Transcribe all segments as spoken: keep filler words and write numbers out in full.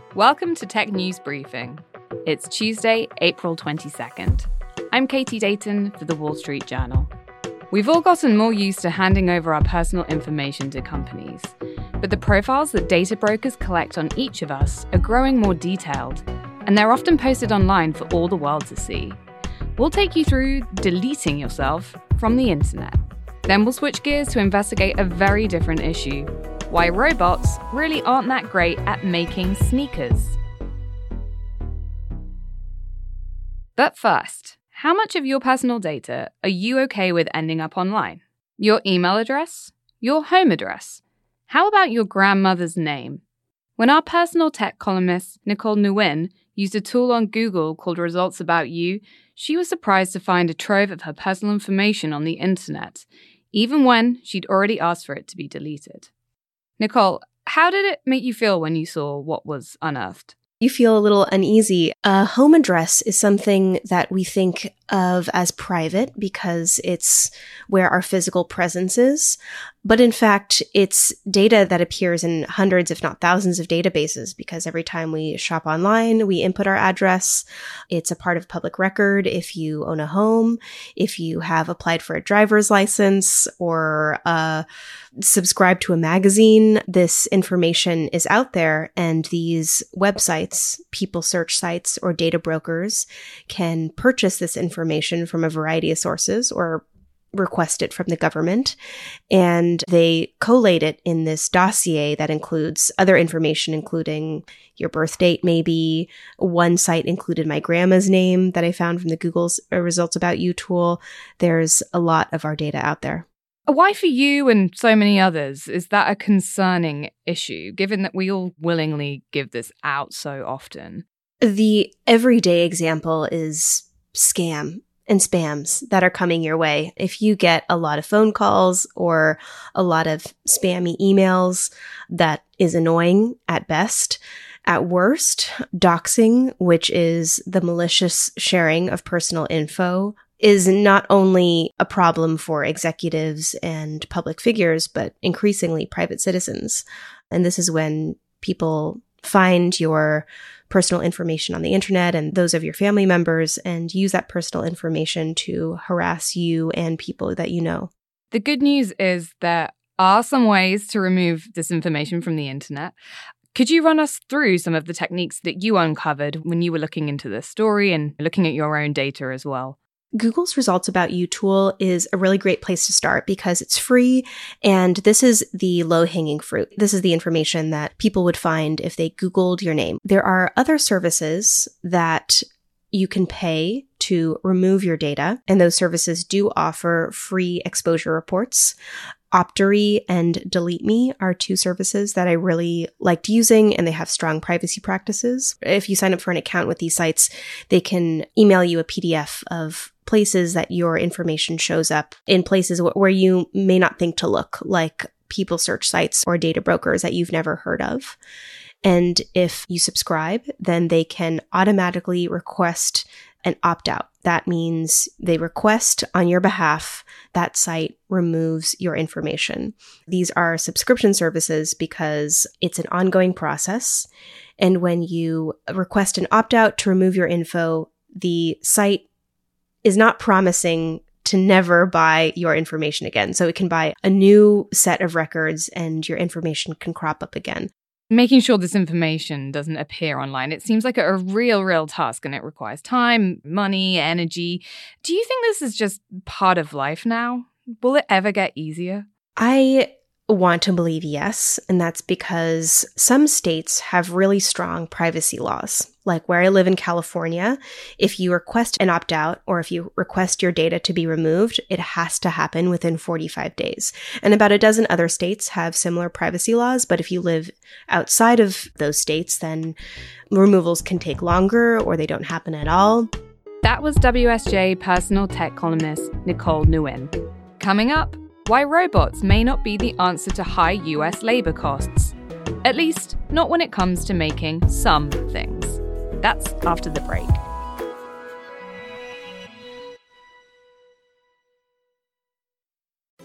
Welcome to Tech News Briefing. It's Tuesday, April twenty-second. I'm Katie Dayton for The Wall Street Journal. We've all gotten more used to handing over our personal information to companies, but the profiles that data brokers collect on each of us are growing more detailed, and they're often posted online for all the world to see. We'll take you through deleting yourself from the internet. Then we'll switch gears to investigate a very different issue: why robots really aren't that great at making sneakers. But first, how much of your personal data are you okay with ending up online? Your email address? Your home address? How about your grandmother's name? When our personal tech columnist, Nicole Nguyen, used a tool on Google called Results About You, she was surprised to find a trove of her personal information on the internet, even when she'd already asked for it to be deleted. Nicole, how did it make you feel when you saw what was unearthed? You feel a little uneasy. A home address is something that we think of as private because it's where our physical presence is. But in fact, it's data that appears in hundreds, if not thousands of databases, because every time we shop online, we input our address. It's a part of public record if you own a home, if you have applied for a driver's license or uh, subscribe to a magazine. This information is out there, and these websites, people search sites, or data brokers can purchase this information from a variety of sources or request it from the government, and they collate it in this dossier that includes other information, including your birth date, maybe. One site included my grandma's name that I found from the Google's Results About You tool. There's a lot of our data out there. Why for you and so many others is that a concerning issue, given that we all willingly give this out so often? The everyday example is scam and spams that are coming your way. If you get a lot of phone calls or a lot of spammy emails, that is annoying at best. At worst, doxing, which is the malicious sharing of personal info, is not only a problem for executives and public figures, but increasingly private citizens. And this is when people find your personal information on the internet and those of your family members and use that personal information to harass you and people that you know. The good news is there are some ways to remove this information from the internet. Could you run us through some of the techniques that you uncovered when you were looking into this story and looking at your own data as well? Google's Results About You tool is a really great place to start because it's free, and this is the low-hanging fruit. This is the information that people would find if they Googled your name. There are other services that you can pay to remove your data, and those services do offer free exposure reports. Optory and Delete Me are two services that I really liked using, and they have strong privacy practices. If you sign up for an account with these sites, they can email you a P D F of places that your information shows up in places wh- where you may not think to look, like people search sites or data brokers that you've never heard of. And if you subscribe, then they can automatically request an opt-out. That means they request on your behalf that site removes your information. These are subscription services because it's an ongoing process. And when you request an opt-out to remove your info, the site is not promising to never buy your information again. So it can buy a new set of records and your information can crop up again. Making sure this information doesn't appear online, it seems like a real, real task, and it requires time, money, energy. Do you think this is just part of life now? Will it ever get easier? I want to believe yes, and that's because some states have really strong privacy laws. Like where I live in California, if you request an opt-out or if you request your data to be removed, it has to happen within forty-five days. And about a dozen other states have similar privacy laws, but if you live outside of those states, then removals can take longer or they don't happen at all. That was W S J personal tech columnist Nicole Nguyen. Coming up, why robots may not be the answer to high U S labor costs. At least, not when it comes to making some things. That's after the break.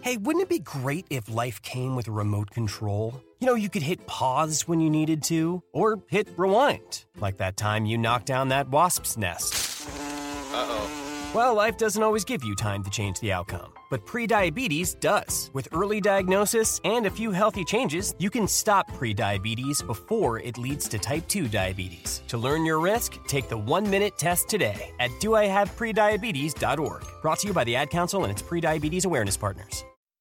Hey, wouldn't it be great if life came with a remote control? You know, you could hit pause when you needed to, or hit rewind, like that time you knocked down that wasp's nest. Uh-oh. Well, life doesn't always give you time to change the outcome, but prediabetes does. With early diagnosis and a few healthy changes, you can stop prediabetes before it leads to type two diabetes. To learn your risk, take the one-minute test today at do I have prediabetes dot org. Brought to you by the Ad Council and its prediabetes awareness partners.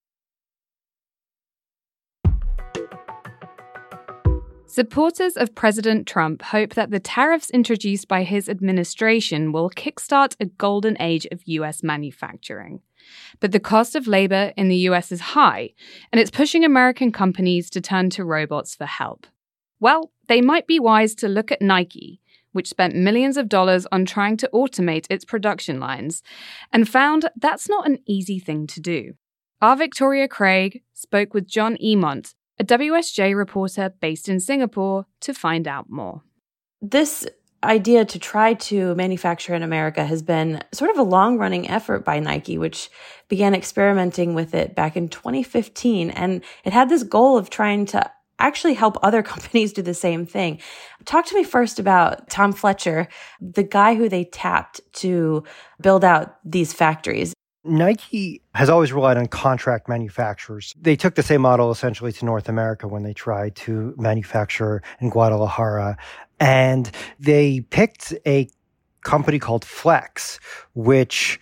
Supporters of President Trump hope that the tariffs introduced by his administration will kickstart a golden age of U S manufacturing. But the cost of labor in the U S is high, and it's pushing American companies to turn to robots for help. Well, they might be wise to look at Nike, which spent millions of dollars on trying to automate its production lines, and found that's not an easy thing to do. Our Victoria Craig spoke with John Emont, a W S J reporter based in Singapore, to find out more. This idea to try to manufacture in America has been sort of a long-running effort by Nike, which began experimenting with it back in twenty fifteen. And it had this goal of trying to actually help other companies do the same thing. Talk to me first about Tom Fletcher, the guy who they tapped to build out these factories. Nike has always relied on contract manufacturers. They took the same model essentially to North America when they tried to manufacture in Guadalajara. And they picked a company called Flex, which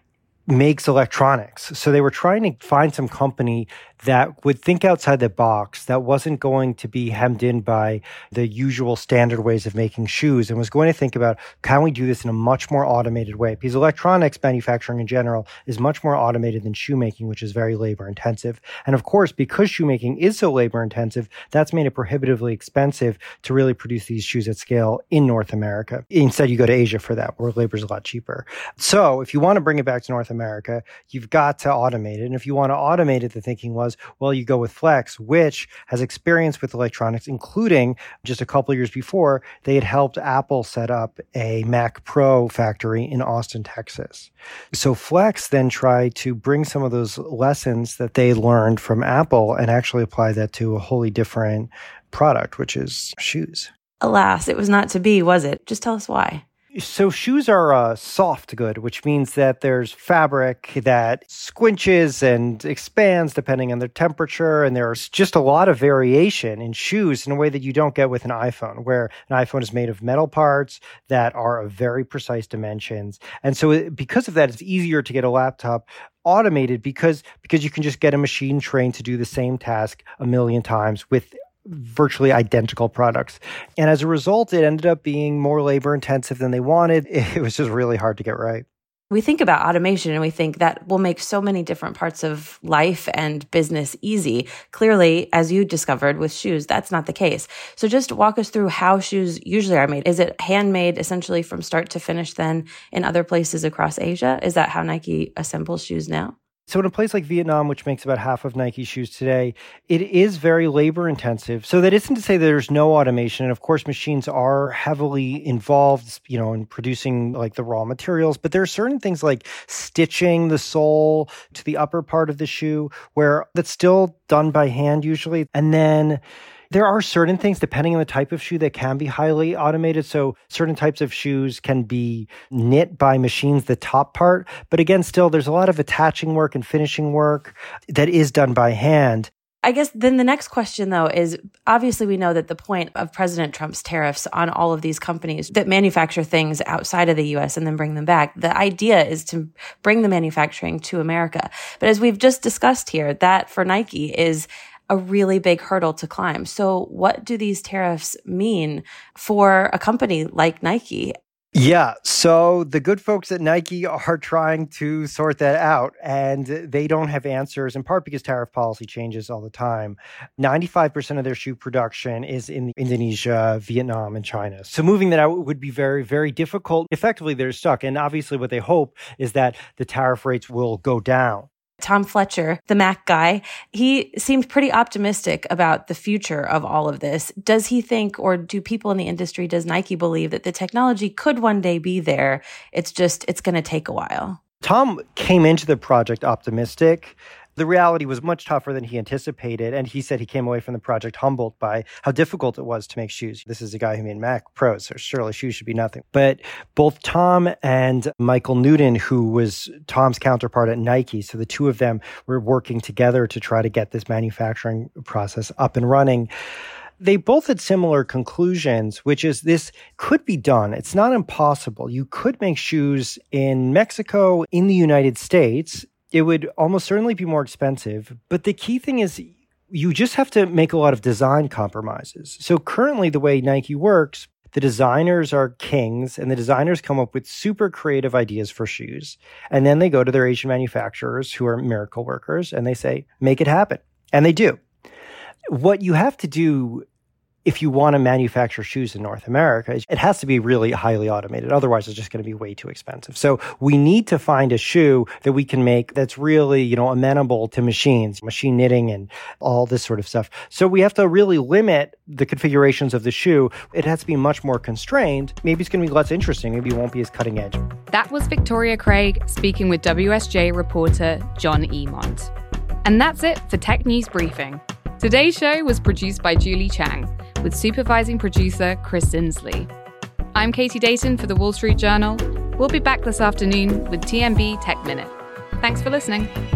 makes electronics. So they were trying to find some company that would think outside the box, that wasn't going to be hemmed in by the usual standard ways of making shoes, and was going to think about, can we do this in a much more automated way? Because electronics manufacturing in general is much more automated than shoemaking, which is very labor intensive. And of course, because shoemaking is so labor intensive, that's made it prohibitively expensive to really produce these shoes at scale in North America. Instead, you go to Asia for that, where labor is a lot cheaper. So if you want to bring it back to North America, you've got to automate it. And if you want to automate it, the thinking was, well, you go with Flex, which has experience with electronics, including just a couple of years before, they had helped Apple set up a Mac Pro factory in Austin, Texas. So Flex then tried to bring some of those lessons that they learned from Apple and actually apply that to a wholly different product, which is shoes. Alas, it was not to be, was it? Just tell us why. So shoes are a soft good, which means that there's fabric that squinches and expands depending on the temperature. And there's just a lot of variation in shoes in a way that you don't get with an iPhone, where an iPhone is made of metal parts that are of very precise dimensions. And so because of that, it's easier to get a laptop automated because, because you can just get a machine trained to do the same task a million times with virtually identical products. And as a result, it ended up being more labor intensive than they wanted. It was just really hard to get right. We think about automation and we think that will make so many different parts of life and business easy. Clearly, as you discovered with shoes, that's not the case. So just walk us through how shoes usually are made. Is it handmade essentially from start to finish then in other places across Asia? Is that how Nike assembles shoes now? So in a place like Vietnam, which makes about half of Nike shoes today, it is very labor intensive. So that isn't to say that there's no automation. And of course, machines are heavily involved, you know, in producing like the raw materials. But there are certain things like stitching the sole to the upper part of the shoe where that's still done by hand usually. And then there are certain things, depending on the type of shoe, that can be highly automated. So certain types of shoes can be knit by machines, the top part. But again, still, there's a lot of attaching work and finishing work that is done by hand. I guess then the next question, though, is obviously we know that the point of President Trump's tariffs on all of these companies that manufacture things outside of the U S and then bring them back, the idea is to bring the manufacturing to America. But as we've just discussed here, that for Nike is a really big hurdle to climb. So what do these tariffs mean for a company like Nike? Yeah, so the good folks at Nike are trying to sort that out, and they don't have answers, in part because tariff policy changes all the time. ninety-five percent of their shoe production is in Indonesia, Vietnam, and China. So moving that out would be very, very difficult. Effectively, they're stuck, and obviously what they hope is that the tariff rates will go down. Tom Fletcher, the Mac guy, he seemed pretty optimistic about the future of all of this. Does he think, or do people in the industry, does Nike believe that the technology could one day be there? It's just, it's going to take a while. Tom came into the project optimistic. The reality was much tougher than he anticipated, and he said he came away from the project humbled by how difficult it was to make shoes. This is a guy who made Mac Pros, so surely shoes should be nothing. But both Tom and Michael Newton, who was Tom's counterpart at Nike, so the two of them were working together to try to get this manufacturing process up and running. They both had similar conclusions, which is this could be done. It's not impossible. You could make shoes in Mexico, in the United States. It would almost certainly be more expensive. But the key thing is you just have to make a lot of design compromises. So currently the way Nike works, the designers are kings, and the designers come up with super creative ideas for shoes. And then they go to their Asian manufacturers who are miracle workers, and they say, make it happen. And they do. What you have to do if you want to manufacture shoes in North America is it has to be really highly automated. Otherwise, it's just going to be way too expensive. So we need to find a shoe that we can make that's really, you know, amenable to machines, machine knitting and all this sort of stuff. So we have to really limit the configurations of the shoe. It has to be much more constrained. Maybe it's going to be less interesting. Maybe it won't be as cutting edge. That was Victoria Craig speaking with W S J reporter John Emont. And that's it for Tech News Briefing. Today's show was produced by Julie Chang, with supervising producer Chris Inslee. I'm Katie Dayton for The Wall Street Journal. We'll be back this afternoon with T M B Tech Minute. Thanks for listening.